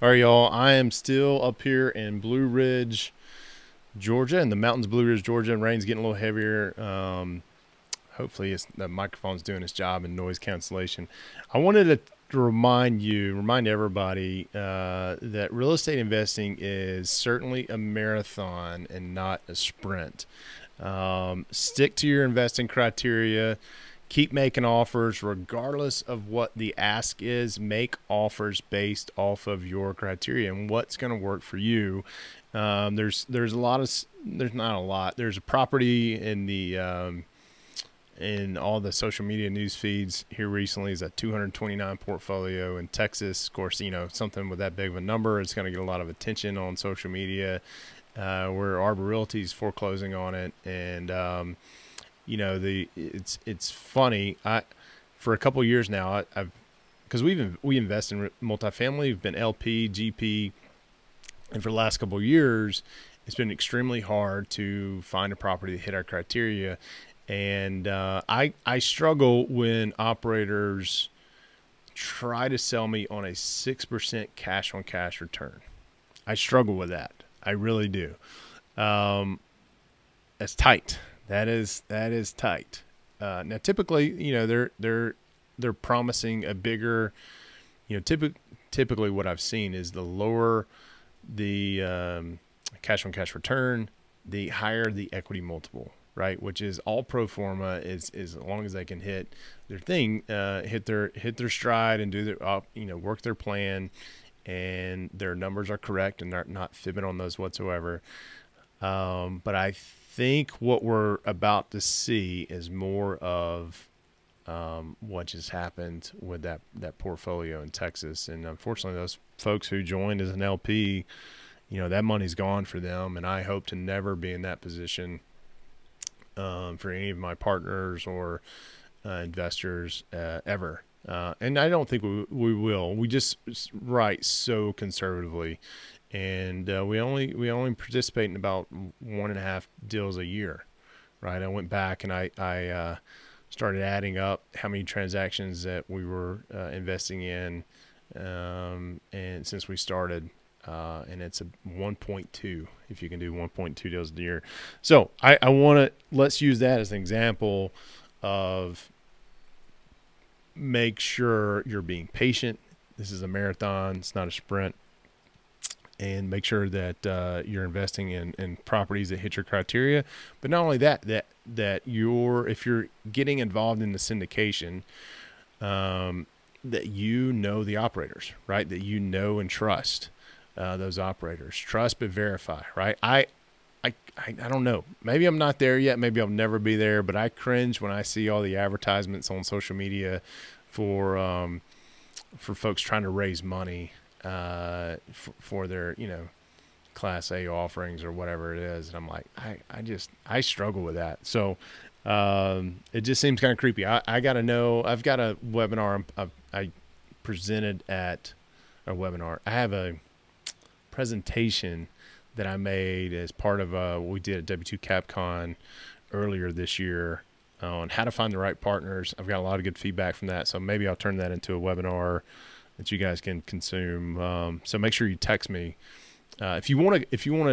All right, y'all. I am still up here in Blue Ridge, Georgia, in the mountains of Blue Ridge, Georgia. And rain's getting a little heavier. Hopefully, the microphone's doing its job in noise cancellation. I wanted to remind everybody that real estate investing is certainly a marathon and not a sprint. Stick to your investing criteria. Keep making offers regardless of what the ask is. Make offers based off of your criteria and what's going to work for you. There's a lot of there's not a lot. There's a property in all the social media news feeds here recently is a 229 portfolio in Texas. Of course, something with that big of a number, it's going to get a lot of attention on social media. Where Arbor Realty is foreclosing on it, and it's funny. For a couple of years now, because we invest in multifamily. We've been LP, GP, and for the last couple of years, it's been extremely hard to find a property that hit our criteria. And I struggle when operators try to sell me on a 6% cash on cash return. I struggle with that. I really do. That's tight. That is tight. Now, typically, they're promising a bigger. Typically, what I've seen is the lower the cash on cash return, the higher the equity multiple, right? Which is all pro forma. Is as long as they can hit their thing, hit their stride, and do their work their plan, and their numbers are correct and they're not fibbing on those whatsoever. But I think what we're about to see is more of what just happened with that portfolio in Texas. And unfortunately, those folks who joined as an LP, that money's gone for them. And I hope to never be in that position for any of my partners or investors ever. And I don't think we will. We just write so conservatively, and we only participate in about 1.5 deals a year, right? I went back and I started adding up how many transactions that we were investing in, and since we started, and it's a 1.2 if you can do 1.2 deals a year. So let's use that as an example of. Make sure you're being patient. This is a marathon. It's not a sprint. And make sure that you're investing in properties that hit your criteria. But not only that if you're getting involved in the syndication, that the operators, right? That and trust those operators. Trust but verify, right? I don't know. Maybe I'm not there yet. Maybe I'll never be there. But I cringe when I see all the advertisements on social media for folks trying to raise money for their Class A offerings or whatever it is. And I'm like, I struggle with that. So it just seems kind of creepy. I got to know. I've got a webinar I presented at a webinar. I have a presentation that I made as part of what we did at W2 CapCon earlier this year on how to find the right partners. I've got a lot of good feedback from that, so maybe I'll turn that into a webinar that you guys can consume. So make sure you text me if you want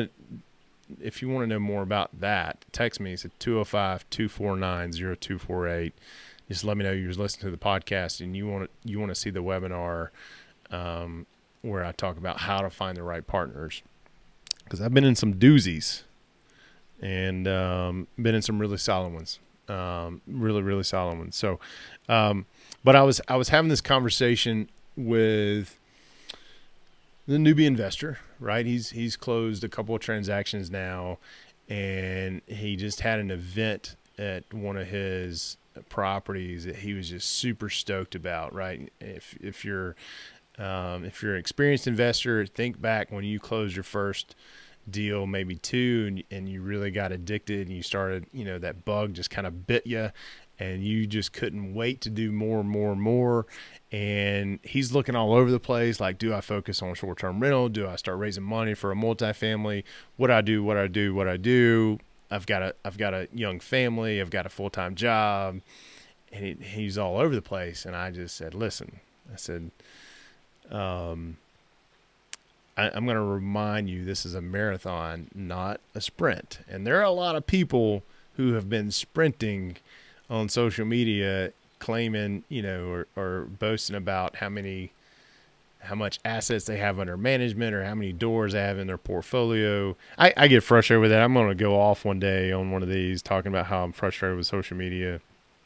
to know more about that. Text me. It's at 205-249-0248. Just let me know you're listening to the podcast and you want to see the webinar where I talk about how to find the right partners. Because I've been in some doozies and been in some really solid ones, really, really solid ones. So, but I was having this conversation with the newbie investor, right? He's closed a couple of transactions now, and he just had an event at one of his properties that he was just super stoked about, right? If you're an experienced investor, think back when you closed your first deal, maybe two, and you really got addicted and you started, that bug just kind of bit you and you just couldn't wait to do more and more and more. And he's looking all over the place. Like, do I focus on short-term rental? Do I start raising money for a multifamily? What I do? I've got a young family. I've got a full-time job. And he's all over the place. And I just said, listen, I said, I'm going to remind you, this is a marathon, not a sprint. And there are a lot of people who have been sprinting on social media claiming, or boasting about how much assets they have under management or how many doors they have in their portfolio. I get frustrated with that. I'm going to go off one day on one of these talking about how I'm frustrated with social media.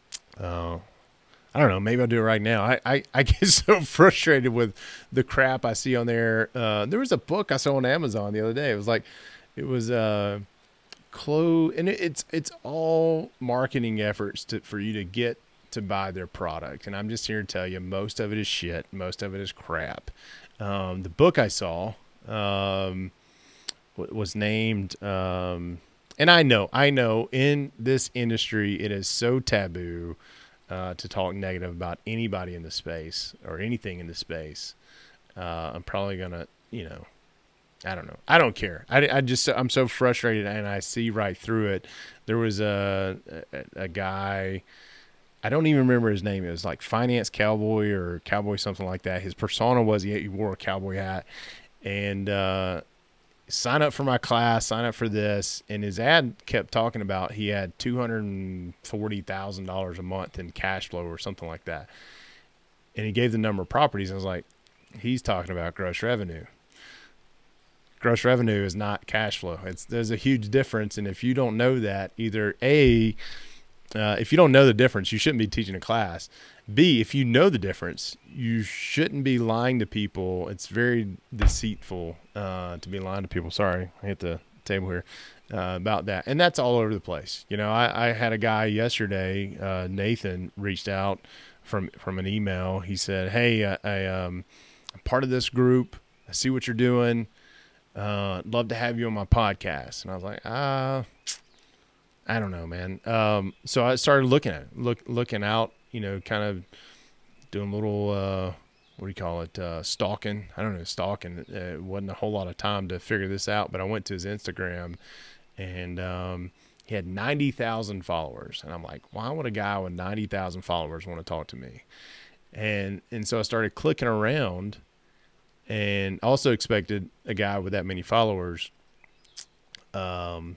I don't know. Maybe I'll do it right now. I get so frustrated with the crap I see on there. There was a book I saw on Amazon the other day. It was clothes, and it's all marketing efforts for you to get to buy their product. And I'm just here to tell you, most of it is shit. Most of it is crap. The book I saw was named, and I know in this industry it is so taboo to talk negative about anybody in the space or anything in the space. I'm probably gonna, I don't know. I don't care. I'm so frustrated, and I see right through it. There was a guy, I don't even remember his name. It was like Finance Cowboy or Cowboy something like that. His persona was he wore a cowboy hat, and sign up for my class, sign up for this. And his ad kept talking about he had $240,000 a month in cash flow or something like that. And he gave the number of properties. I was like, he's talking about gross revenue. Gross revenue is not cash flow. There's a huge difference. And if you don't know that, either if you don't know the difference, you shouldn't be teaching a class. B, if you know the difference, you shouldn't be lying to people. It's very deceitful to be lying to people. Sorry, I hit the table here about that. And that's all over the place. I had a guy yesterday, Nathan, reached out from an email. He said, hey, I'm part of this group. I see what you're doing. I'd love to have you on my podcast. And I was like, I don't know, man. So I started looking at it, looking out, kind of doing a little, what do you call it? Stalking. I don't know, stalking. It wasn't a whole lot of time to figure this out, but I went to his Instagram, and he had 90,000 followers. And I'm like, why would a guy with 90,000 followers want to talk to me? And so I started clicking around, and also expected a guy with that many followers to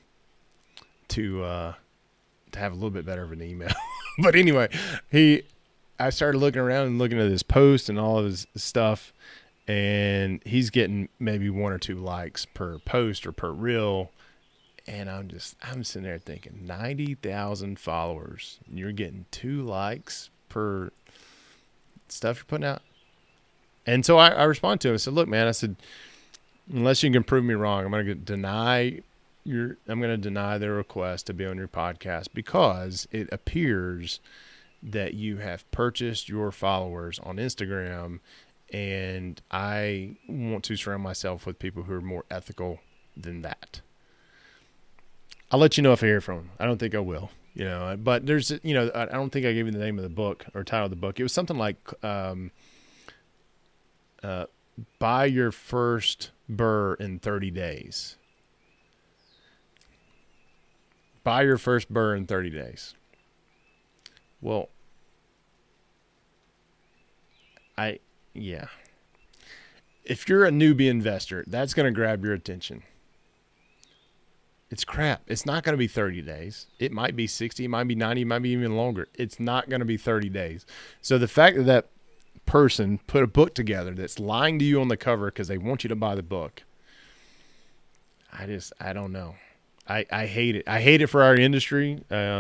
have a little bit better of an email. But anyway, I started looking around and looking at his post and all of his stuff, and he's getting maybe 1 or 2 likes per post or per reel. And I'm sitting there thinking, 90,000 followers, and you're getting 2 likes per stuff you're putting out. And so I responded to him. I said, look, man, I said, unless you can prove me wrong, I'm going to deny their request to be on your podcast, because it appears that you have purchased your followers on Instagram, and I want to surround myself with people who are more ethical than that. I'll let you know if I hear from them. I don't think I will, but there's, I don't think I gave you the name of the book or title of the book. It was something like, buy your first burr in 30 days. Buy your first burr in 30 days. Well, if you're a newbie investor, that's going to grab your attention. It's crap. It's not going to be 30 days. It might be 60, it might be 90, it might be even longer. It's not going to be 30 days. So the fact that person put a book together that's lying to you on the cover because they want you to buy the book, I don't know. I hate it. I hate it for our industry.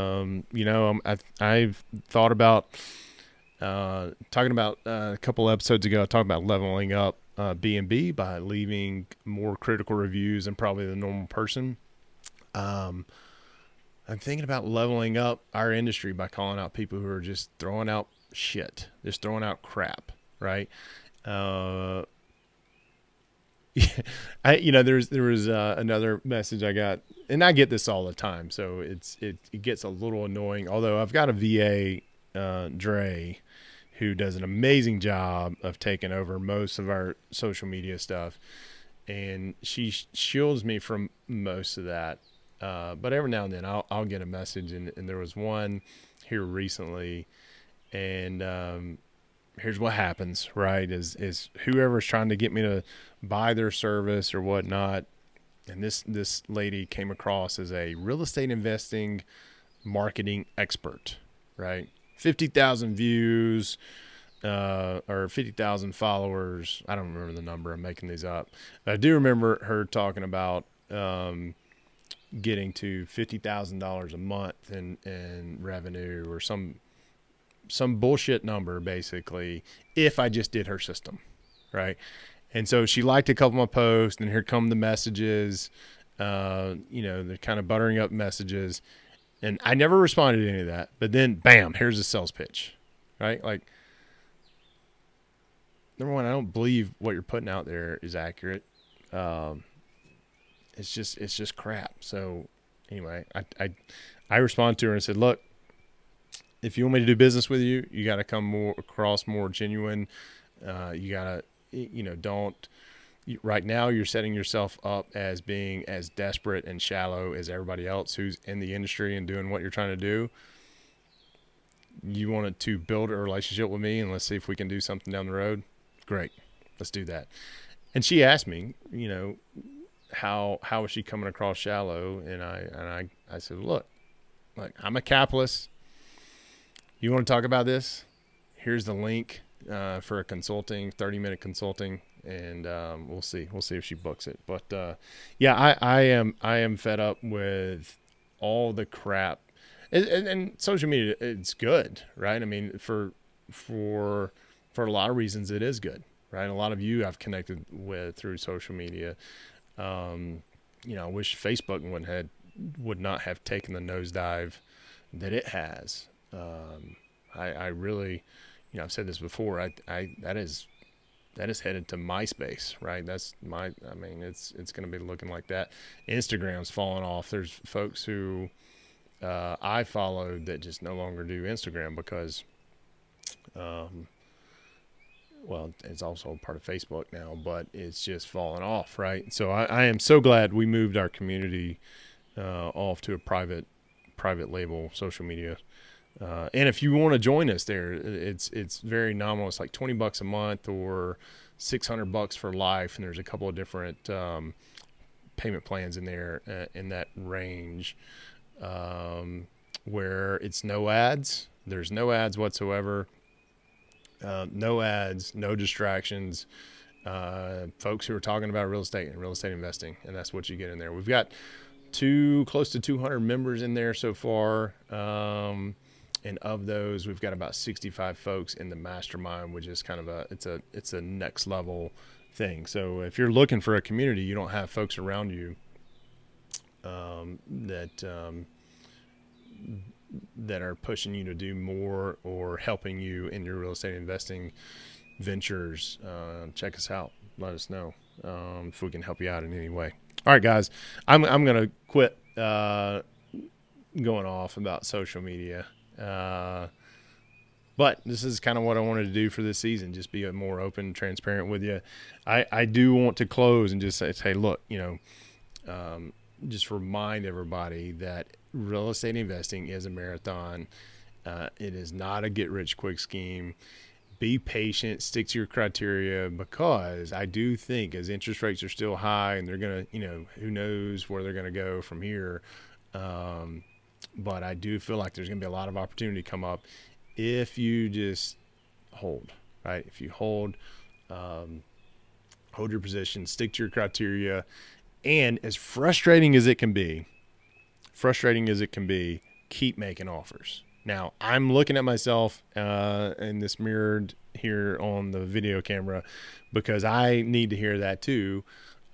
I've thought about talking about a couple episodes ago. I talked about leveling up B&B by leaving more critical reviews than probably the normal person. I'm thinking about leveling up our industry by calling out people who are just throwing out shit, just throwing out crap, right? There was another message I got, and I get this all the time, so it gets a little annoying. Although I've got a VA, Dre, who does an amazing job of taking over most of our social media stuff, and she shields me from most of that. But every now and then I'll get a message, and there was one here recently, and here's what happens, right? Is whoever's trying to get me to buy their service or whatnot, and this lady came across as a real estate investing marketing expert, right? 50,000 views, or 50,000 followers. I don't remember the number. I'm making these up. I do remember her talking about getting to $50,000 a month in revenue, or some bullshit number, basically, if I just did her system, right? And so she liked a couple of my posts, and here come the messages, the kind of buttering up messages. And I never responded to any of that. But then, bam, here's a sales pitch, right? Like, number one, I don't believe what you're putting out there is accurate. It's just crap. So anyway, I responded to her and said, look, if you want me to do business with you, you got to come across more genuine. You got to, right now you're setting yourself up as being as desperate and shallow as everybody else who's in the industry and doing what you're trying to do. You wanted to build a relationship with me, and let's see if we can do something down the road. Great. Let's do that. And she asked me, how was she coming across shallow? And I said, look, I'm a capitalist. You want to talk about this? Here's the link for a consulting, 30-minute consulting, and we'll see if she books it. But I am fed up with all the crap, and social media. It's good, right? I mean, for a lot of reasons, it is good, right? A lot of you I've connected with through social media. I wish Facebook would not have taken the nosedive that it has. I really, I've said this before. That is headed to MySpace, right? It's going to be looking like that. Instagram's falling off. There's folks who I followed that just no longer do Instagram because, it's also part of Facebook now, but it's just falling off, right? So I am so glad we moved our community off to a private label social media. And if you want to join us there, it's very nominal. It's like $20 a month or $600 for life. And there's a couple of different payment plans in there in that range where it's no ads. There's no ads whatsoever. No ads, no distractions. Folks who are talking about real estate and real estate investing, and that's what you get in there. We've got close to 200 members in there so far. And of those, we've got about 65 folks in the mastermind, which is kind of it's a next level thing. So if you're looking for a community, you don't have folks around you that are pushing you to do more or helping you in your real estate investing ventures, check us out. Let us know if we can help you out in any way. All right, guys, I'm going to quit going off about social media. But this is kind of what I wanted to do for this season, just be more open and transparent with you. I do want to close and just say, look, just remind everybody that real estate investing is a marathon. It is not a get-rich-quick scheme. Be patient, stick to your criteria, because I do think as interest rates are still high and they're going to, who knows where they're going to go from here. But I do feel like there's going to be a lot of opportunity come up if you just hold, right? If you hold your position, stick to your criteria, and as frustrating as it can be, keep making offers. Now, I'm looking at myself in this mirrored here on the video camera because I need to hear that too,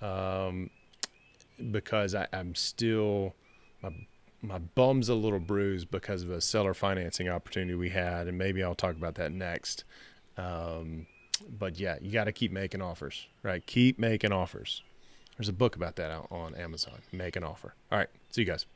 because I'm still my bum's a little bruised because of a seller financing opportunity we had, and maybe I'll talk about that next. But yeah, you got to keep making offers, right? Keep making offers. There's a book about that out on Amazon. Make an offer. All right. See you guys.